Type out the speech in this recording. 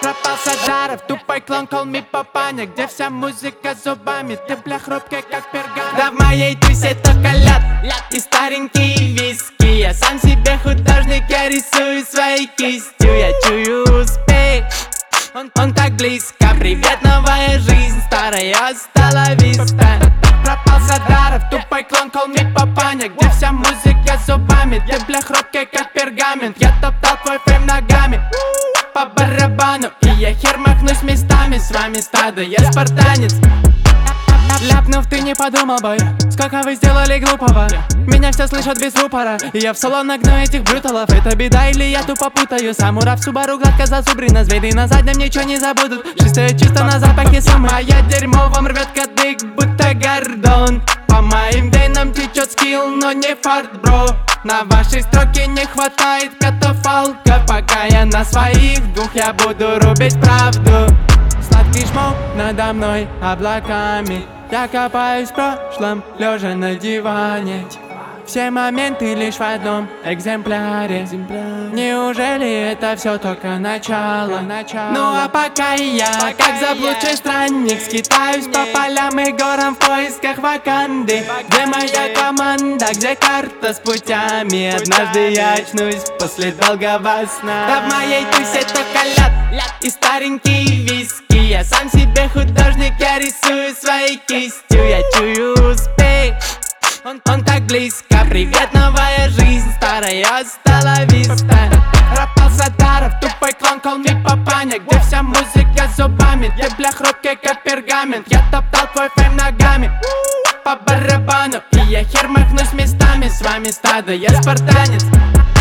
Пропал Садаров, тупой клон, call me папаня. Где вся музыка зубами, ты бля хрупкая как пергамент. Да в моей тусе только ляд и старенькие виски. Я сам себе художник, я рисую своей кистью. Я чую успех, он так близко. Привет, новая жизнь, старая стала виста. Пропал Садаров, тупой клон, call me папаня. Где вся музыка зубами, ты бля хрупкая как пергамент. Я топтал твой фрейм ногами по барабану, и я хер махнусь местами. С вами стадо, я спартанец. Ляпнув, ты не подумал, бой, сколько вы сделали глупого. Меня все слышат без рупора, и я в салон нагну этих бруталов. Это беда или я тупо путаю? Самура в Субару гладко зазубрена. Звери на заднем ничего не забудут. Чистое чисто на запахе суммы. А я дерьмо вам рвет кадык, будто гордон. По моим венам течет скилл, но не фарт, бро. На вашей строке не хватает катафалка. Пока я на своих двух, я буду рубить правду. Сладкий шмок надо мной облаками. Я копаюсь в прошлом, лежа на диване. Все моменты лишь в одном экземпляре. Неужели это все только начало? Ну а пока я, как заблудший странник, скитаюсь по полям и горам в поисках ваканды. Где моя команда, где карта с путями? Однажды я очнусь после долгого сна. Да в моей тусе только ляд и старенькие виски. Я сам себе художник, я рисую своей кистью. Я чую успех, он так близко. Привет, новая жизнь, старая стала виста. Пропал Садаров, тупой клон, call me папаня. Где вся музыка зубами, ты бля хрупкая как пергамент. Я топтал твой фрейм ногами по барабану, и я хер махнусь местами. С вами стадо, я спартанец.